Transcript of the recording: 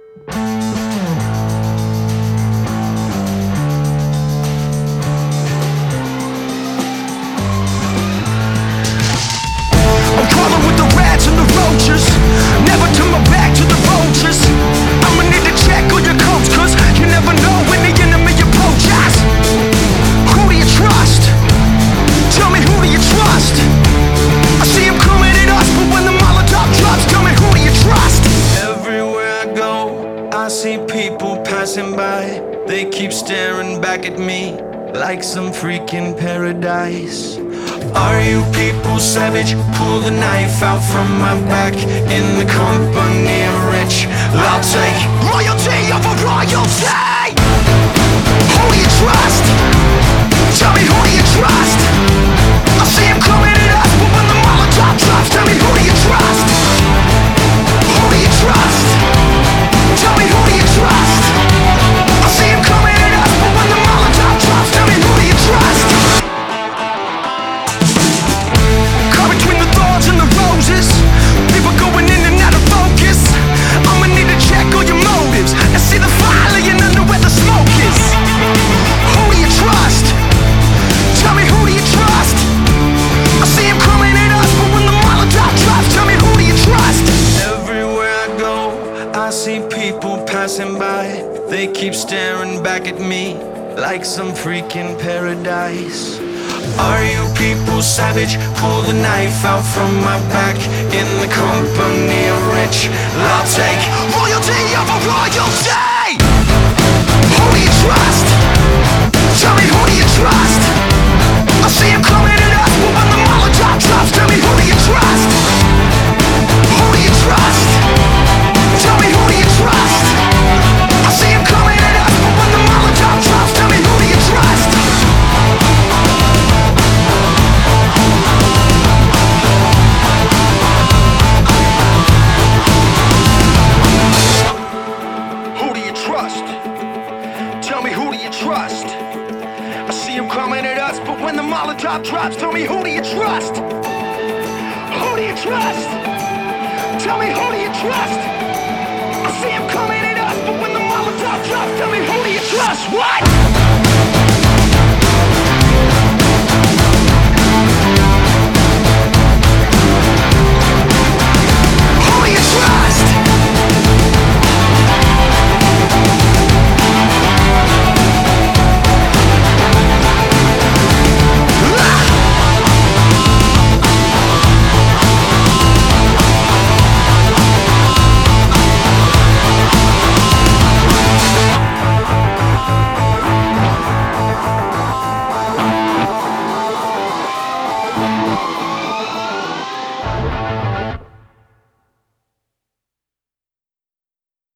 I'm crawling with the rats and the roaches, never turn my back to the vultures. I'ma need to check all your codes, cause you never know when the enemy approaches. Who do you trust? Tell me, who do you trust? I see him coming at us, but when the Molotov drops, tell me, who do you trust? Everywhere I go, I see people passing by. They keep staring back at me like some freaking paradise. Are you people savage? Pull the knife out from my back. In the company of rich, I'll take royalty over royalty. Who do you trust? Tell me, who do you trust? I see him coming at us, but when the Molotov drops, tell me, who do you trust? Who do you trust? Tell me, who do you trust? I see him coming at us, but when the Molotov drops, tell me, who do you trust? Caught between the thorns and the roses, people going in and out of focus. I'ma need to check all your motives and see the fire laying under where the smoke is. Who do you trust? Tell me, who do you trust? I see him coming at us, but when the Molotov drops, tell me, who do you trust? Everywhere I go, I see people passing by. They keep staring back at me like some freaking paradise. Are you people savage? Pull the knife out from my back. In the company of rich, I'll take royalty over royalty. Who do you trust? Tell me, who do you trust? I see him coming at us, but when the Molotov drops, tell me, who do you trust? Who do you trust? Tell me, who do you trust? I see him coming at us, but when the Molotov drops, tell me, who do you trust? Who do you trust? Tell me, who do you trust? I see him coming at us, but when the Molotov drops, tell me, who do you trust? Who do you trust? Tell me, who do you trust? I see him coming at us, but when the Molotov drops, tell me, who do you trust? What?